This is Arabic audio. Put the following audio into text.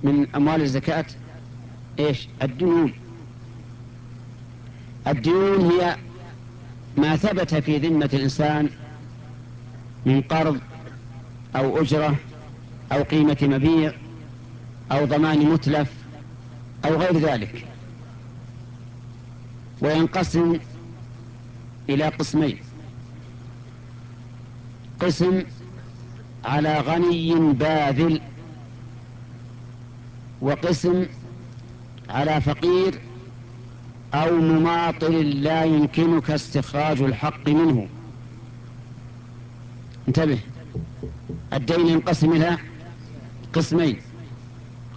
من أموال الزكاة إيش؟ الديون. الديون هي ما ثبت في ذمة الإنسان من قرض أو أجرة أو قيمة مبيع أو ضمان متلف أو غير ذلك. وينقسم إلى قسمين: قسم على غني باذل، وقسم على فقير أو مماطل لا يمكنك استخراج الحق منه. انتبه، الدين ينقسم إلى قسمين: